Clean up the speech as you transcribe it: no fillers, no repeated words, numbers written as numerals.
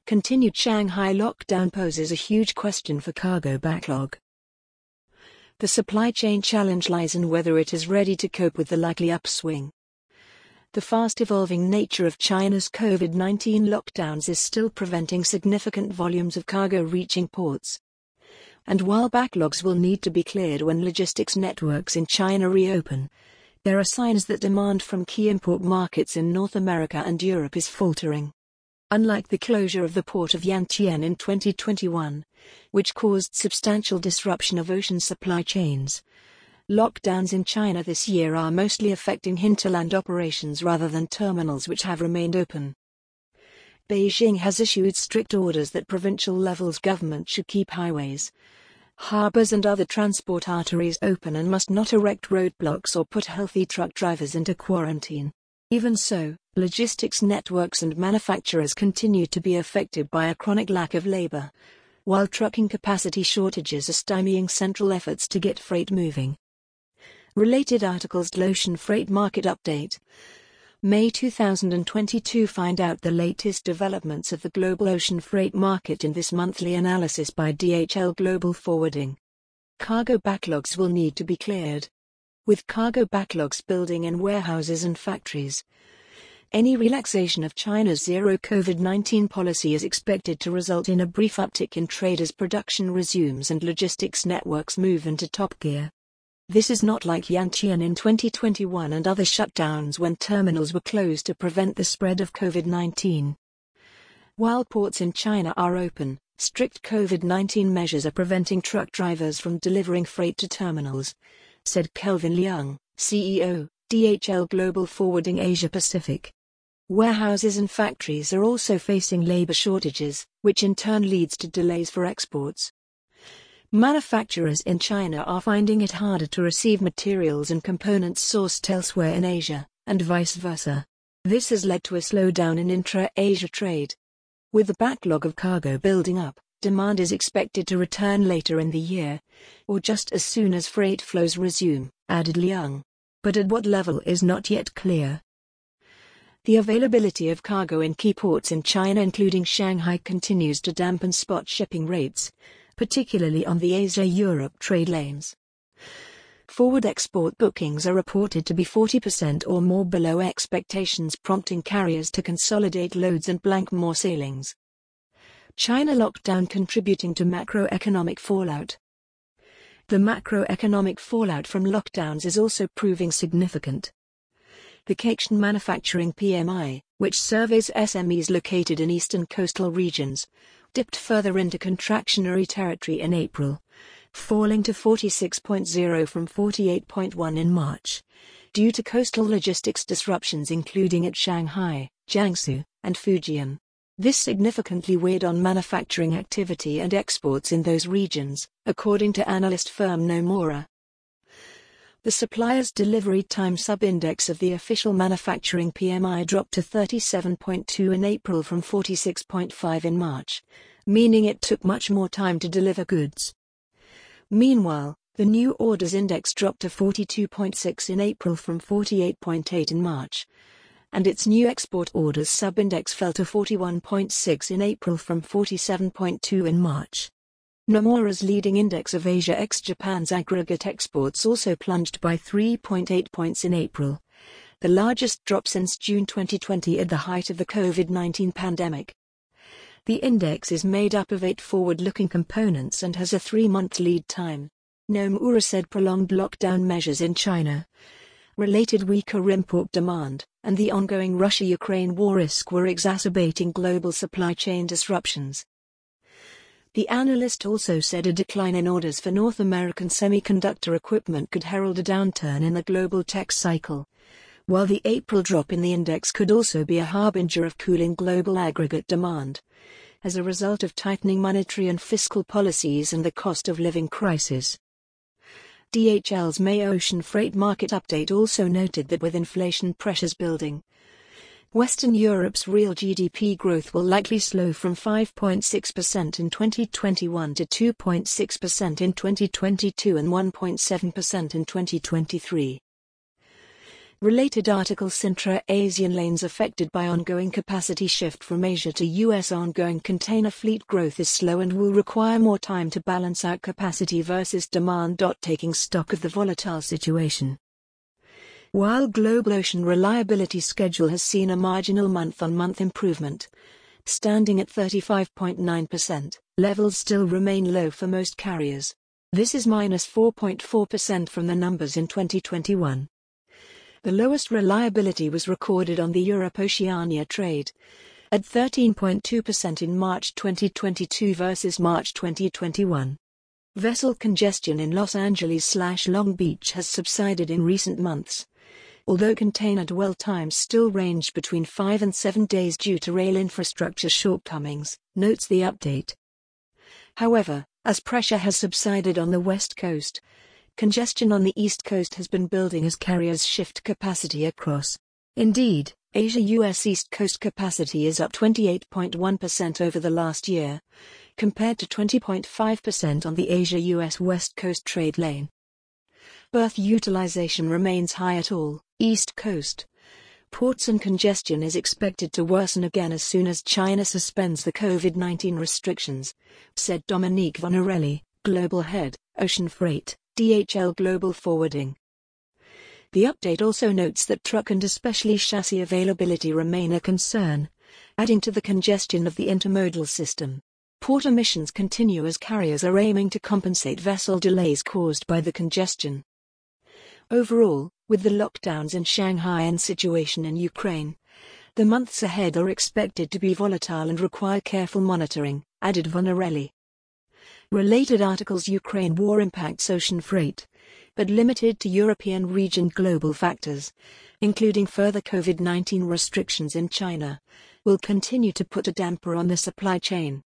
Continued Shanghai lockdown poses a huge question for cargo backlog. The supply chain challenge lies in whether it is ready to cope with the likely upswing. The fast-evolving nature of China's COVID-19 lockdowns is still preventing significant volumes of cargo reaching ports. And while backlogs will need to be cleared when logistics networks in China reopen, there are signs that demand from key import markets in North America and Europe is faltering. Unlike the closure of the port of Yantian in 2021, which caused substantial disruption of ocean supply chains, lockdowns in China this year are mostly affecting hinterland operations rather than terminals which have remained open. Beijing has issued strict orders that provincial levels government should keep highways, harbors and other transport arteries open and must not erect roadblocks or put healthy truck drivers into quarantine. Even so, logistics networks and manufacturers continue to be affected by a chronic lack of labor, while trucking capacity shortages are stymieing central efforts to get freight moving. Related articles. Ocean Freight Market Update. May 2022. Find out the latest developments of the global ocean freight market in this monthly analysis by DHL Global Forwarding. Cargo backlogs will need to be cleared. With cargo backlogs building in warehouses and factories, any relaxation of China's zero COVID-19 policy is expected to result in a brief uptick in trade as production resumes and logistics networks move into top gear. This is not like Yantian in 2021 and other shutdowns when terminals were closed to prevent the spread of COVID-19. While ports in China are open, strict COVID-19 measures are preventing truck drivers from delivering freight to terminals, said Kelvin Leung, CEO, DHL Global Forwarding Asia Pacific. Warehouses and factories are also facing labor shortages, which in turn leads to delays for exports. Manufacturers in China are finding it harder to receive materials and components sourced elsewhere in Asia, and vice versa. This has led to a slowdown in intra-Asia trade. With the backlog of cargo building up, demand is expected to return later in the year, or just as soon as freight flows resume, added Leung. But at what level is not yet clear. The availability of cargo in key ports in China including Shanghai continues to dampen spot shipping rates, particularly on the Asia-Europe trade lanes. Forward export bookings are reported to be 40% or more below expectations, prompting carriers to consolidate loads and blank more sailings. China lockdown contributing to macroeconomic fallout. The macroeconomic fallout from lockdowns is also proving significant. The Caixin Manufacturing PMI, which surveys SMEs located in eastern coastal regions, dipped further into contractionary territory in April, falling to 46.0 from 48.1 in March, due to coastal logistics disruptions including at Shanghai, Jiangsu, and Fujian. This significantly weighed on manufacturing activity and exports in those regions, according to analyst firm Nomura. The supplier's delivery time sub-index of the official manufacturing PMI dropped to 37.2 in April from 46.5 in March, meaning it took much more time to deliver goods. Meanwhile, the new orders index dropped to 42.6 in April from 48.8 in March, and its new export orders sub-index fell to 41.6 in April from 47.2 in March. Nomura's leading index of Asia ex-Japan's aggregate exports also plunged by 3.8 points in April, the largest drop since June 2020 at the height of the COVID-19 pandemic. The index is made up of 8 forward-looking components and has a 3-month lead time. Nomura said prolonged lockdown measures in China, related weaker import demand, and the ongoing Russia-Ukraine war risk were exacerbating global supply chain disruptions. The analyst also said a decline in orders for North American semiconductor equipment could herald a downturn in the global tech cycle, while the April drop in the index could also be a harbinger of cooling global aggregate demand, as a result of tightening monetary and fiscal policies and the cost of living crisis. DHL's May ocean freight market update also noted that with inflation pressures building, Western Europe's real GDP growth will likely slow from 5.6% in 2021 to 2.6% in 2022 and 1.7% in 2023. Related article: Sintra-Asian lanes affected by ongoing capacity shift from Asia to US. Ongoing container fleet growth is slow and will require more time to balance out capacity versus demand. Taking stock of the volatile situation. While global ocean reliability schedule has seen a marginal month-on-month improvement, standing at 35.9%, levels still remain low for most carriers. This is minus 4.4% from the numbers in 2021. The lowest reliability was recorded on the Europe-Oceania trade, at 13.2% in March 2022 versus March 2021. Vessel congestion in Los Angeles/Long Beach has subsided in recent months, although container dwell times still range between 5 and 7 days due to rail infrastructure shortcomings, notes the update. However, as pressure has subsided on the West Coast, congestion on the East Coast has been building as carriers shift capacity across. Indeed, Asia-US East Coast capacity is up 28.1% over the last year, compared to 20.5% on the Asia-US West Coast trade lane. Berth utilization remains high at all East Coast ports, and congestion is expected to worsen again as soon as China suspends the COVID-19 restrictions, said Dominique Vonarelli, Global Head, Ocean Freight, DHL Global Forwarding. The update also notes that truck and especially chassis availability remain a concern, adding to the congestion of the intermodal system. Port emissions continue as carriers are aiming to compensate vessel delays caused by the congestion. Overall, with the lockdowns in Shanghai and situation in Ukraine, the months ahead are expected to be volatile and require careful monitoring, added Vonarelli. Related articles: Ukraine war impacts ocean freight, but limited to European region. Global factors, including further COVID-19 restrictions in China, will continue to put a damper on the supply chain.